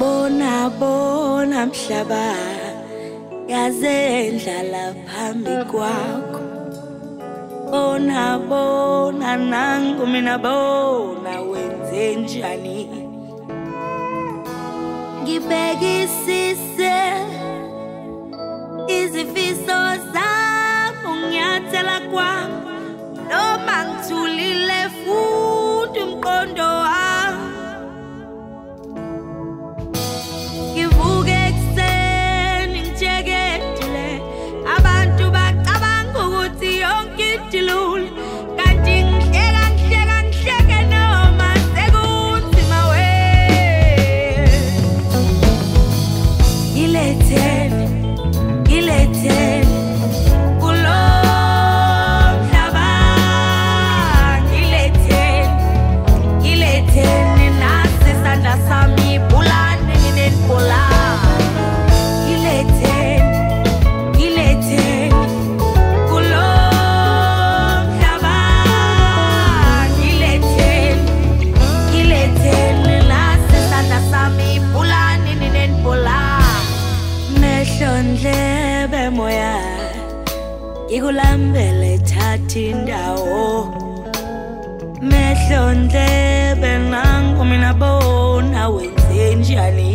Bona mhlaba yaze ndlala phambi kwakho. Bona nangu mina bona wenze njani. Ngibhekisise izifiso zami unyathela kwami, noma ngithulile futhi umqondo wami. Ngivuke ekuseni ngijeketile, abantu bacabanga ukuthi yonke into ilula, kanti ngihleka noma sekunzima we. Ngiletheni kulo mhlaba, ngiletheni nasi isandla sami ibhulane nginenibhola. Ngiletheni kulo mhlaba, ngiletheni nasi isandla sami ibhulane nginenibhola. Mehlo ndlebe moya ngikulambele thatha indawo. Mehlo ndlebe nangu mina bona wenze njani.